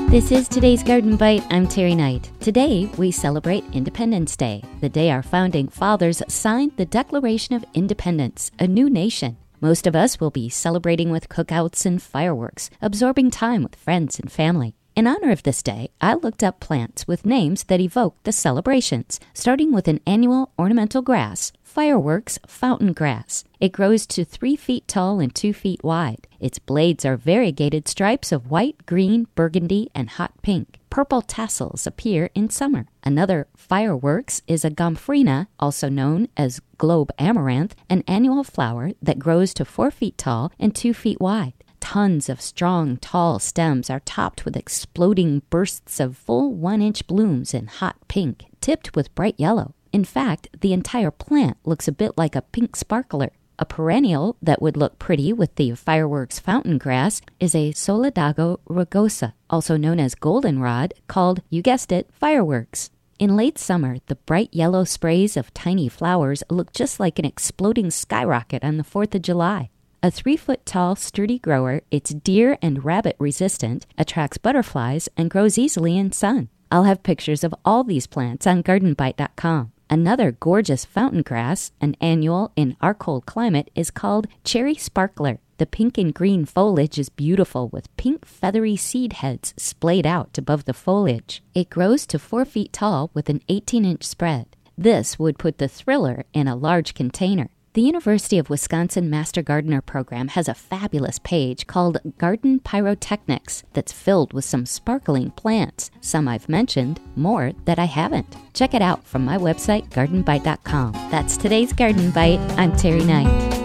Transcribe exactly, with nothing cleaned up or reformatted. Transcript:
This is today's Garden Bite. I'm Terry Knight. Today, we celebrate Independence Day, the day our founding fathers signed the Declaration of Independence, a new nation. Most of us will be celebrating with cookouts and fireworks, absorbing time with friends and family. In honor of this day, I looked up plants with names that evoke the celebrations, starting with an annual ornamental grass, fireworks fountain grass. It grows to three feet tall and two feet wide. Its blades are variegated stripes of white, green, burgundy, and hot pink. Purple tassels appear in summer. Another fireworks is a gomphrena, also known as globe amaranth, an annual flower that grows to four feet tall and two feet wide. Tons of strong, tall stems are topped with exploding bursts of full one-inch blooms in hot pink, tipped with bright yellow. In fact, the entire plant looks a bit like a pink sparkler. A perennial that would look pretty with the fireworks fountain grass is a Solidago rugosa, also known as goldenrod, called, you guessed it, fireworks. In late summer, the bright yellow sprays of tiny flowers look just like an exploding skyrocket on the fourth of July. A three-foot-tall, sturdy grower, it's deer and rabbit resistant, attracts butterflies, and grows easily in sun. I'll have pictures of all these plants on garden bite dot com. Another gorgeous fountain grass, an annual in our cold climate, is called cherry sparkler. The pink and green foliage is beautiful with pink feathery seed heads splayed out above the foliage. It grows to four feet tall with an eighteen-inch spread. This would put the thriller in a large container. The University of Wisconsin Master Gardener program has a fabulous page called Garden Pyrotechnics that's filled with some sparkling plants, some I've mentioned, more that I haven't. Check it out from my website, garden bite dot com. That's today's Garden Bite. I'm Terry Knight.